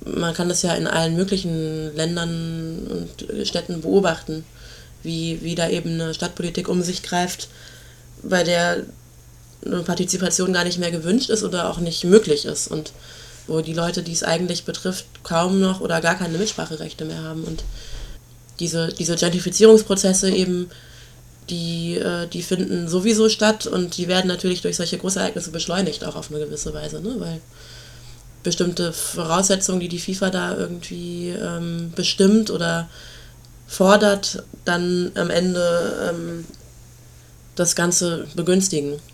man kann das ja in allen möglichen Ländern und Städten beobachten, wie da eben eine Stadtpolitik um sich greift, bei der eine Partizipation gar nicht mehr gewünscht ist oder auch nicht möglich ist und wo die Leute, die es eigentlich betrifft, kaum noch oder gar keine Mitspracherechte mehr haben. Und diese Gentrifizierungsprozesse eben, die finden sowieso statt und die werden natürlich durch solche Großereignisse beschleunigt, auch auf eine gewisse Weise, ne? Weil bestimmte Voraussetzungen, die die FIFA da irgendwie bestimmt oder fordert, dann am Ende das Ganze begünstigen.